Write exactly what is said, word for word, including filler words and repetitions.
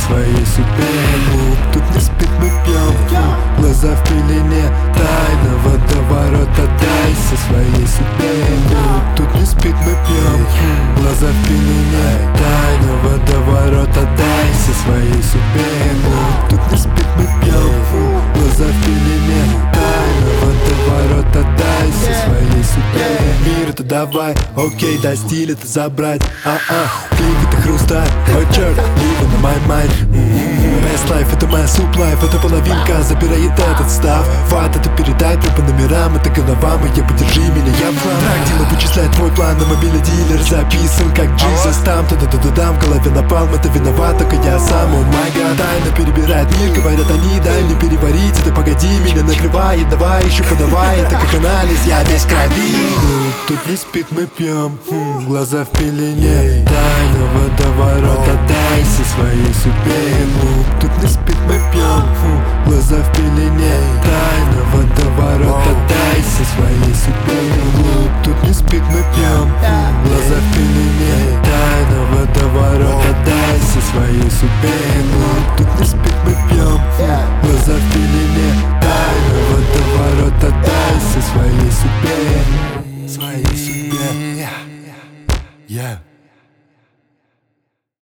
своей судьбе. Тут не спит, мы пьем, глаза в пелене тайна водоворота. Дайся своей судьбе. Тут не спит, мы пьем, глаза в пелене тайна водоворота. Дайся своей судьбе. Тут не спит, мы пьем, глаза в пелене тайна водоворота. Дайся своей судьбе. Мир, это давай, окей, дай стиль это забрать. А-а, клик это хрусталь, мой черт, live in my mind. Best life, это моя суп-лайф, это половинка забирает этот став. Фат, это передать мне по номерам, это голова моя, подержи меня, я в план. Так, Дима вычисляет твой план, на мобиле дилер записан как Jesus. Там, туда-туда-дам, в голове напалм, это виноват только я сам, о май гад. Тайно перебирает мир, говорят они, дай мне переварить это, погоди, меня накрывает, давай еще подавай, это как анализ, я весь крови. Тут не спит, мы пьем, хм, глаза в пелене тайна водоворота. Дайся своей судьбе. Тут не спит, мы пьем, хм, глаза в пелене тайна водоворота. Дайся своей судьбе. Тут не спит, мы пьем.